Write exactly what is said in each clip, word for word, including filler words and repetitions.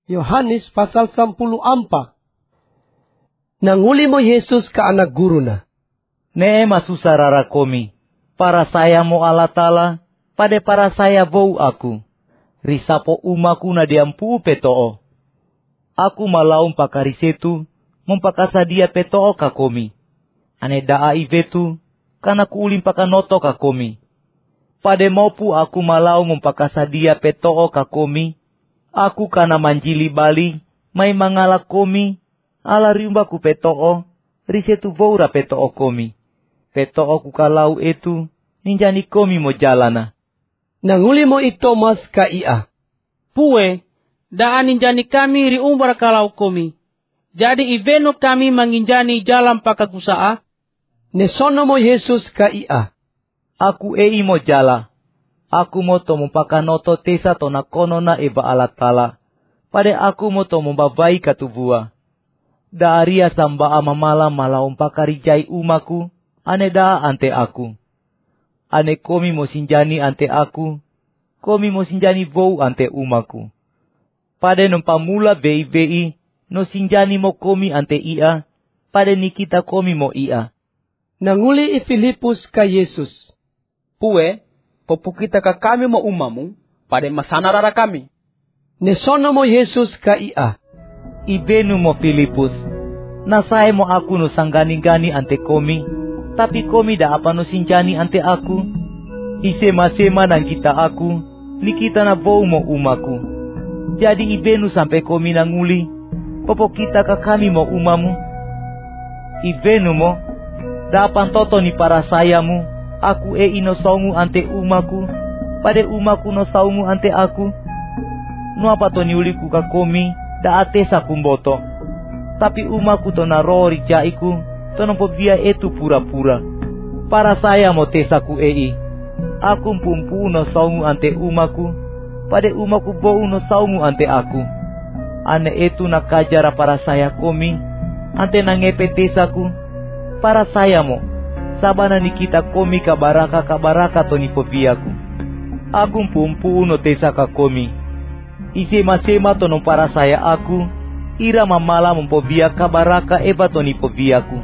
Yohanes pasal sampuluh ampa. Nanguli mo Yesus ka anak guru na. Nee masusarara komi. Para saya mo Allah Ta'ala, pade para saya vou aku. Risapo umaku na diampu petoo. Aku malaum pakarisetu, mempakasadia petoo ka komi. Ane daa ivetu, kana kuulim pakanoto ka komi. Pade mopu aku malau mempakasadia petoo ka komi. Aku kana manjili bali, may mangala komi, ala riumba ku petoo, risetu voura petoo komi. Petoo ku kalau etu, ninjani komi mo jalana. Nanguli mo ito mas ka ia. Pue, daan ninjani kami riumbar kalau komi. Jadi iveno kami manginjani jalan pakagusaa. Nesono mo Yesus ka ia. Aku ei mo jala. Aku mo to mupakanoto tesa to nakono na eba Allah Ta'ala. Pade aku mo to mumbabai katubua. Daria samba amamala malaum pakarijai umaku. Ane daa ante aku. Ane komi mo sinjani ante aku. Komi mo sinjani vou ante umaku. Pade numpamula vei-vei. No sinjani mo komi ante ia. Pade nikita komi mo ia. Nanguli i Filipus ka Yesus. Pue, popukita ka kami mo umamu, pade masanarara kami. Nesono mo Yesus ka ia. Ibenu mo Filipus. Nasae mo aku no sanggani-gani ante komi. Tapi komi da apa no sinjani ante aku. Isema-sema nang kita aku. Likita na vou mo umaku. Jadi ibenu sampai komi nanguli. Popokita ka kami mo umamu. Ibenu mo. Dapan toto ni para sayamu. Aku e inosongu ante umaku. Pade umaku no saungu ante aku. No apa to niuliku ka komi. Da atesa kumboto. Tapi umaku to narori jaiku. To nompo via etu pura-pura. Para saya mo tesaku ei. Aku pumpu no saungu ante umaku. Pade umaku bou no saungu ante aku. Ane etu nakajara para saya komi. Ante nangepe tesaku. Para saya mo. Sabana ni kita komi kabaraka kabaraka to ni poviaku. Aku pumpu no tesaka komi. Isema-sema to no para saya aku. Ira mamala mempovia kabaraka eba to ni poviaku.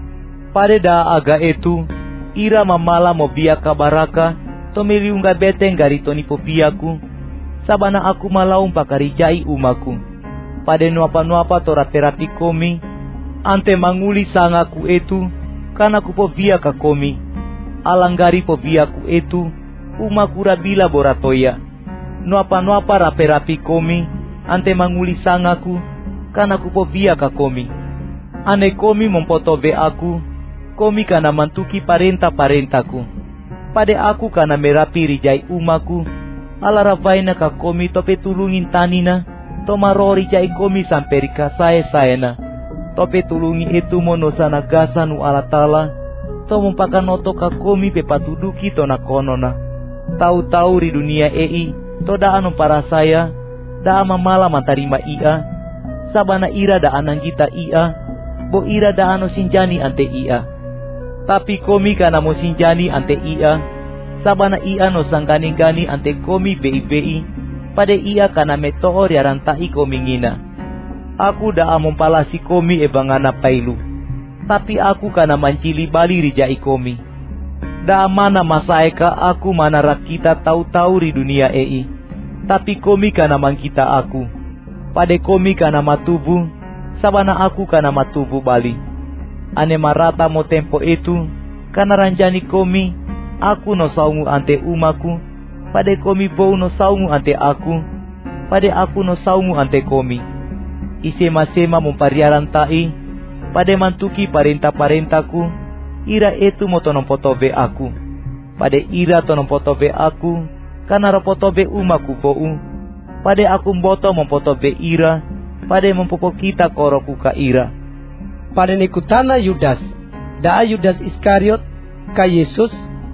Pade da aga etu. Ira mamala movia kabaraka. To meliunga beteng gari to ni poviaku. Sabana aku malaum pakarijai umaku. Pade nuapa-nuapa to rapi-rapi komi. Ante manguli sangaku etu. Kana ku povia ka komi. Alanggari povia ku etu. Umaku rabila boratoya. Nuapa-nuapa rapi-rapi komi. Ante manguli sangaku. Kana ku povia ka komi. Ane komi mempotobe aku. Komi kana mantuki parenta-parentaku. Pade aku kana merapi rijai umaku. Ala ravaina ka komi tope tulungin tanina. Tomarori jai komi sampai rika sae-saena. Tope tulungi itu monosa nagasa nu Allah Ta'ala. To mumpakanoto ka komi pe patuduki to nakonona. Tahu-tahu di dunia ei. To daan para saya. Daan mamala mantarima ia. Sabana ira daan nang kita ia. Bo ira daan no sinjani ante ia. Tapi komi kana mo sinjani ante ia. Sabana ia no sanggani-gani ante komi bei-bei. Pade ia kana metoo riarantai komi ngina. Aku daa mempalasi komi e bangana pailu. Tapi aku kana mancili bali rijai komi. Daa mana masaeka aku mana rakita tahu-tahu ri dunia ei. Tapi komi kana mangkita aku. Pade komi kana matubu. Sabana aku kana matubu bali. Ane marata mo tempo itu. Kana ranjani komi. Aku no saungu ante umaku. Pade komi bou no saungu ante aku. Pade aku no saungu ante komi. Isema-sema mumpariaran tai. Pade mantuki parenta-parentaku. Ira etu mo tonompotobe aku. Pade ira tonompotobe aku. Kana ropotobe umaku bou. Pade aku mboto mempotobe ira. Pade mempopokita koroku ka ira. Pade nikutana Yudas. Daa Yudas Iskariot ka Yesus.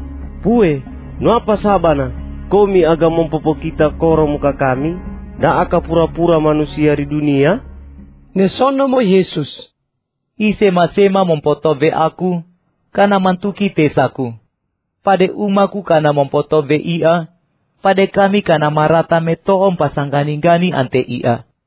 Pue, no apa sabana? Komi aga mempopokita koro muka kami. Da aka pura-pura manusia di dunia. Nesono mo Yesus. Isema-sema mempotobe aku. Kana mantuki tesaku. Pade umaku kana mempotobe ia. Pade kami kana marata metoom pasanggani-gani ante ia.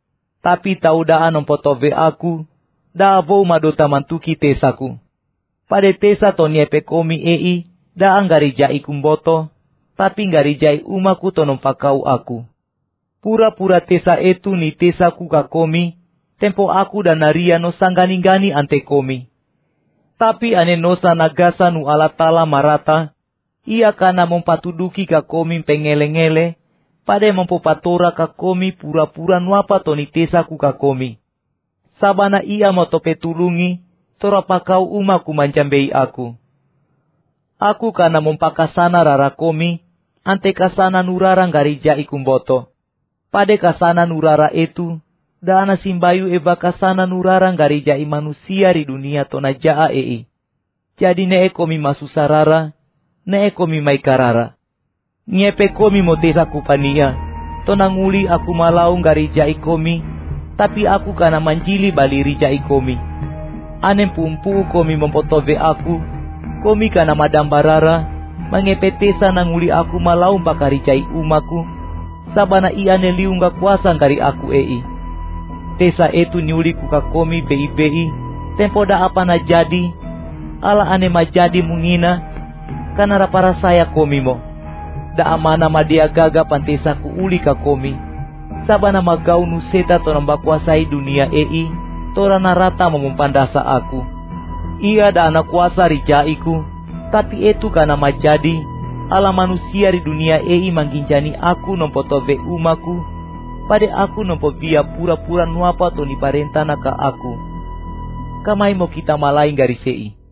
Tapi tau daa nompotove aku, daa vou madota mantuki tesaku. Pade tesa to niepe komi ei, daa ngarijai kumboto, tapi ngarijai umaku to nompakau aku. Pura-pura tesa etu ni tesaku ka komi, tempo aku dan naria no sanggani-gani ante komi. Tapi ane nosa nagasa nu alatala marata, ia kana mompatuduki ka komi pengele-ngele, pade mempopatora ka komi pura-pura nuapa toni tesaku ka komi. Sabana ia motope tulungi, tora pakau umaku manjambei aku. Aku kana mompakasana rara komi, ante kasana nurara ngarijai kumboto. Pade kasana nurara etu, dana simbayu eba kasana nurara ngarijai manusia di dunia tona jaa ei. Jadi nee komi masusarara, nee komi maikarara. Nyepe komi motesa kupania, tona nguli aku malau ngarijai komi, tapi aku kana manjili bali rijai komi. Anem pumpu komi mempotove aku, komi kana madambarara, mangepetesa nanguli aku malau bakarijai umaku, sabana iane liunga kuasa ngari aku ei. Tesa etu nyuli kuka komi bei-bei, tempo da apa na jadi, ala ane majadi mungina, kana rapara saya komi mo. Da amana madia gaga pantesa ku uli ka komi, sabana magau nuseta to namba kuasai dunia ei, tora narata memumpandasa aku. Ia da anak kuasa rijaiku, tapi etu kana majadi, ala manusia di dunia ei mangginjani aku nompotove umaku, pade aku nompo via pura-pura nuapa to ni parentana ka aku. Kamai mo kita malai garisei.